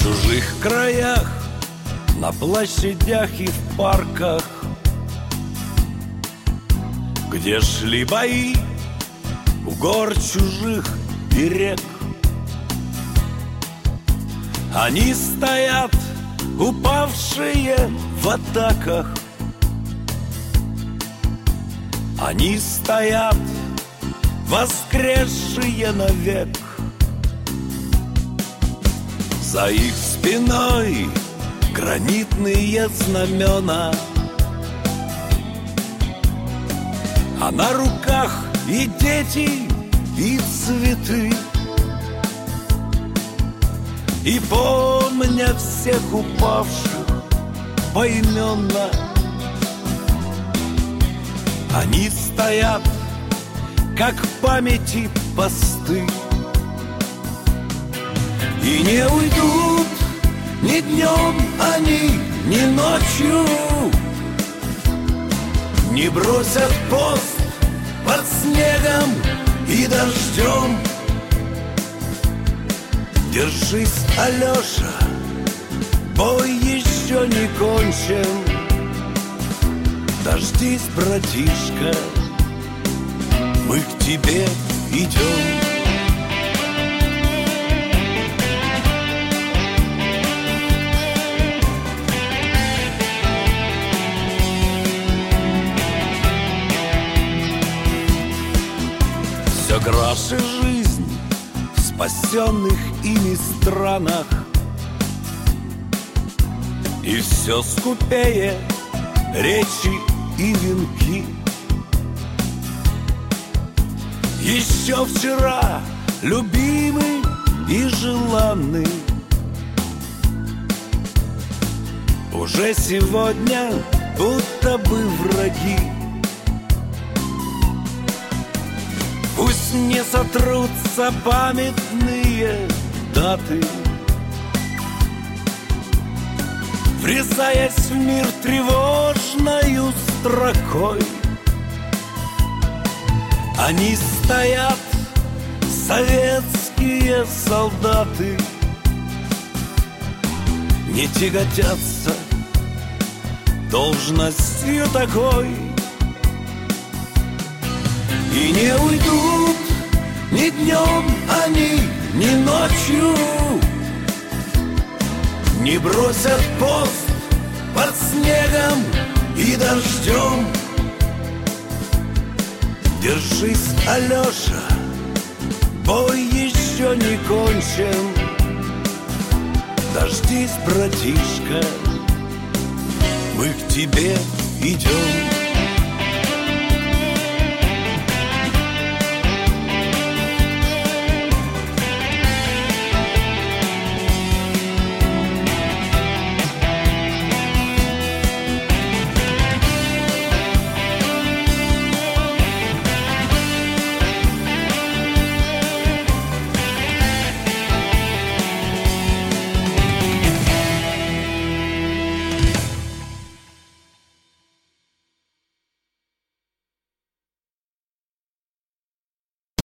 чужих краях, на площадях и в парках, где шли бои у гор чужих и рек. Они стоят, упавшие в атаках. Они стоят, воскресшие навек. За их спиной гранитные знамена, а на руках и дети, и цветы. И помня всех упавших поименно, они стоят, как памяти посты, и не уйдут ни днем они, ни ночью, не бросят пост под снегом и дождем. Держись, Алеша, бой еще не кончен. Дождись, братишка, мы к тебе идем. Все краше жизнь в спасенных ими странах, и все скупее речи и венки. Еще вчера любимый и желанный, уже сегодня будто бы враги. Пусть не сотрутся памятные даты, врезаясь в мир тревожною строкой. Они стоят, советские солдаты, не тяготятся должностью такой, и не уйдут ни днем они, ни ночью, не бросят пост под снегом и дождем. Держись, Алеша, бой еще не кончен. Дождись, братишка, мы к тебе идем.